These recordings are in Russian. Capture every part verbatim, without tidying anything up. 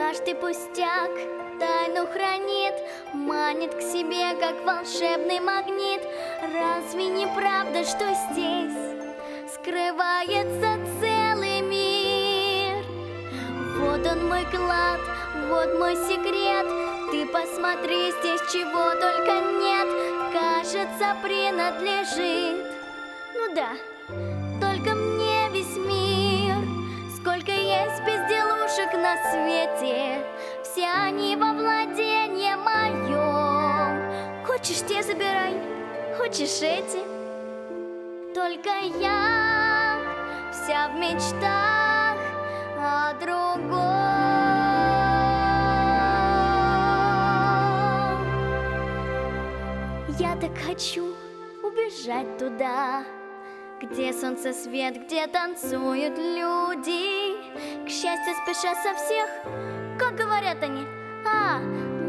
Каждый пустяк тайну хранит, манит к себе, как волшебный магнит. Разве не правда, что здесь скрывается целый мир? Вот он мой клад, вот мой секрет. Ты посмотри, здесь чего только нет. Кажется, принадлежит, ну да, только мне весь мир. Сколько есть безделушек на свете, все они во владении моем. Хочешь, те забирай, хочешь эти. Только я вся в мечтах о другом. Я так хочу убежать туда, где солнце свет, где танцуют люди. К счастью, спеша со всех, как говорят они, а,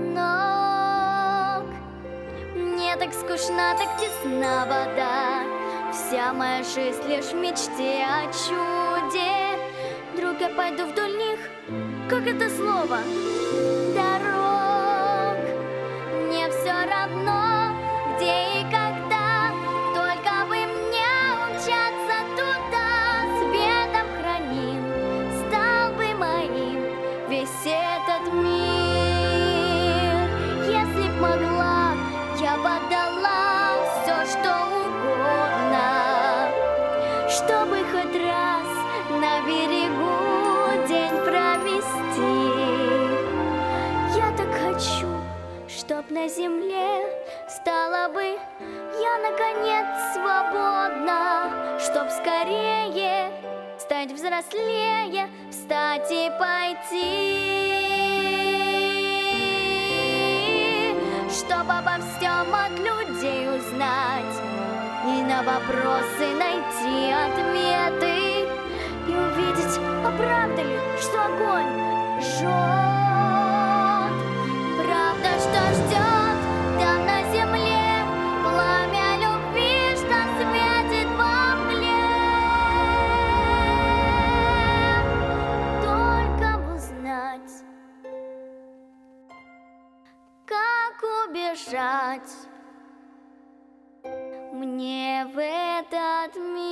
ног. Мне так скучна, так тесна вода. Вся моя жизнь лишь в мечте о чуде. Вдруг я пойду вдоль них, как это слово? Дорог. Мне все равно, где и когда, только бы мне умчаться туда. Светом храним, стал бы моим весь этот мир. Если б могла, я бы отдала все, что угодно, чтобы хоть раз на берегу день провести. Я так хочу, чтоб на земле стала бы я наконец свободна, чтоб скорее стать взрослее, встать и пойти, чтоб обо всем от людей узнать и на вопросы найти ответы, и увидеть, а правда ли, что огонь жжет. Правда, что ждет там на земле пламя любви, что светит во мгле. Только бы знать, как убежать мне в этот мир.